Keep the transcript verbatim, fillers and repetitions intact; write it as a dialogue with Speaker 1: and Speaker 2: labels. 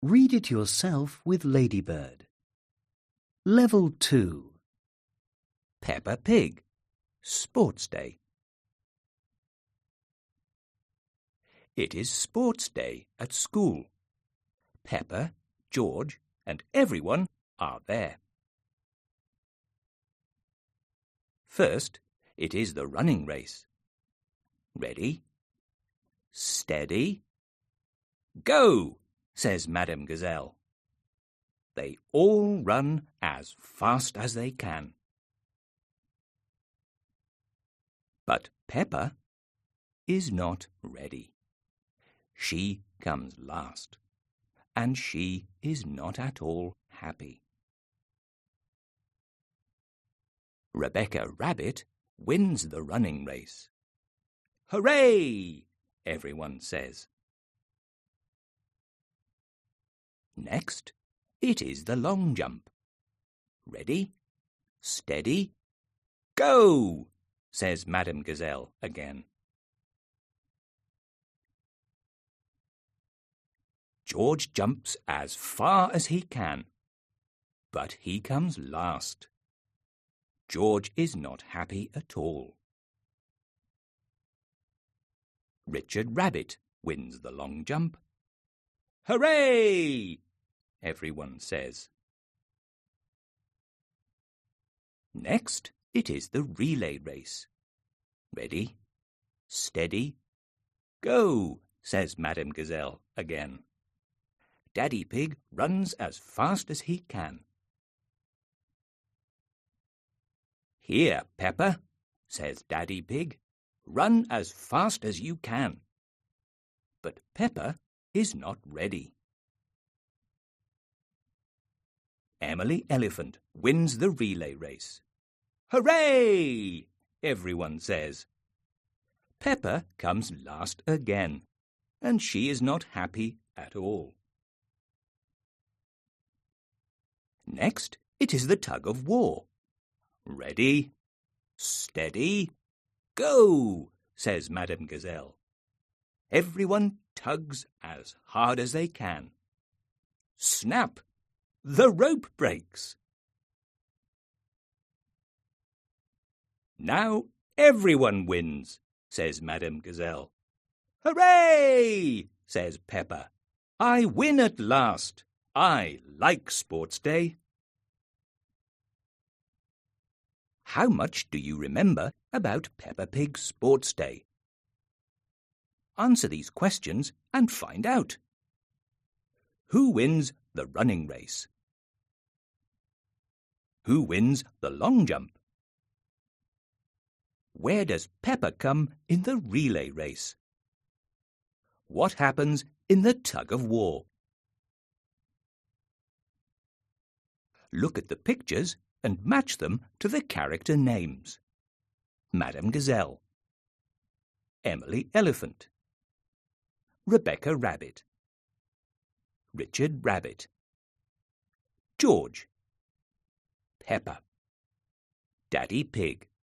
Speaker 1: Read it yourself with Ladybird. Level two.
Speaker 2: Peppa Pig, Sports Day. It is Sports Day at school. Peppa, George, and everyone are there. First, it is the running race. Ready? Steady. Go, says Madame Gazelle. They all run as fast as they can. But Peppa is not ready. She comes last, and she is not at all happy. Rebecca Rabbit wins the running race. Hooray! Everyone says. Next, it is the long jump. Ready? Steady? Go! Says Madame Gazelle again. George jumps as far as he can, but he comes last. George is not happy at all. Richard Rabbit wins the long jump. Hooray! Everyone says. Next, it is the relay race. Ready? Steady? Go! Says Madame Gazelle again. Daddy Pig runs as fast as he can. Here, Peppa, says Daddy Pig. Run as fast as you can. But Peppa is not ready. Emily Elephant wins the relay race. Hooray! Everyone says. Peppa comes last again, and she is not happy at all. Next, it is the tug of war. Ready? Steady? Go! Says Madame Gazelle. Everyone tugs as hard as they can. Snap! The rope breaks. Now everyone wins, says Madame Gazelle. Hooray! Says Peppa. I win at last. I like Sports Day. How much do you remember about Peppa Pig Sports Day? Answer these questions and find out. Who wins the running race? Who wins the long jump? Where does Peppa come in the relay race? What happens in the tug of war? Look at the pictures and match them to the character names. Madame Gazelle, Emily Elephant, Rebecca Rabbit, Richard Rabbit, George, Peppa, Daddy Pig.